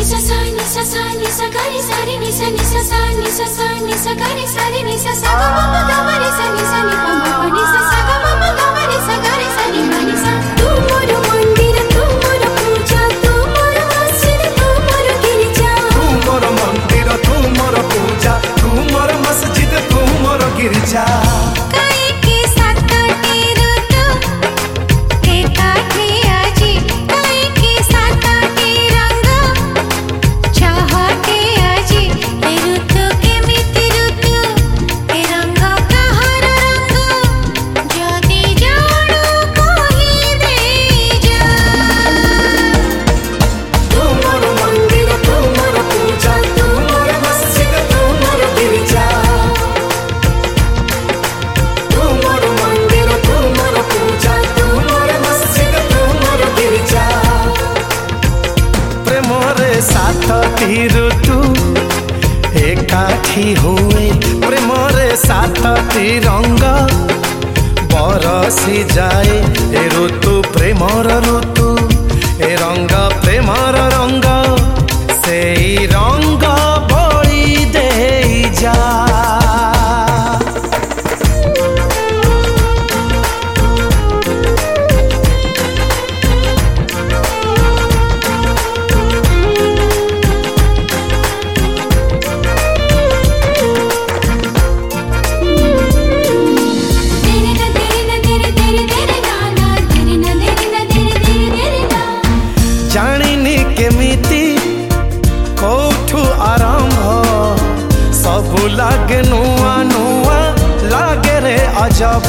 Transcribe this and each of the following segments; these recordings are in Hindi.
सा सा नि सा सा नि सा गा रे सा रे नि सा सा नि सा सा नि सा गा रे सा रे नि सा सा ग म प ग म रे सा नि सा नि प म प नि सा सा ग म प ग म रे सा गा रे सा नि मा नि सा तू मोर मंदिर तू मोर पूजा तू मोर मस्जिद तू मोर गिरजा तू मोर मंदिर तू मोर पूजा तू मोर मस्जिद तू मोर गिरजा ऋतु एकाठी हुए प्रेम रे सातटी रंग बरसी जाए ए ऋतु प्रेमर ऋतु ए रंग प्रेमर रंग से रंग बड़ी दे जा सबु लागे नुआ नुआ लागे रे अजब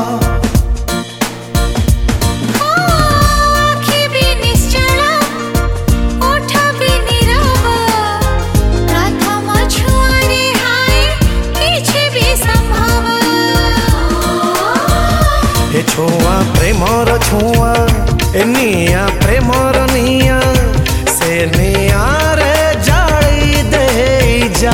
आँखें भी निश्चल ओठ भी नीरव प्रथम छुआरे हाय किछि भी संभव ए छुआ प्रेमर छुआ ए निया प्रेमर निया से निया रे जाई दे जा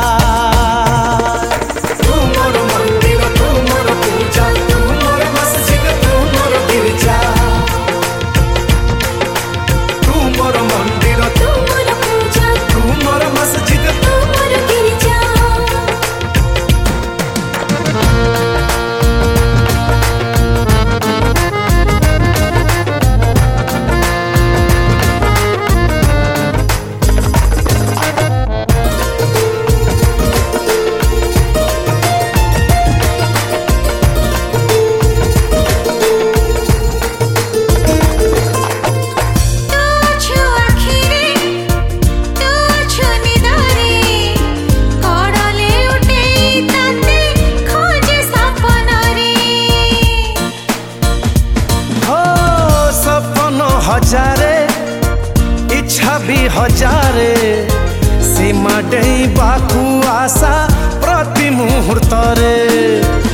हजारे इच्छा भी हजारे सीमा डेई बाकू आशा प्रति मुहूर्त रे।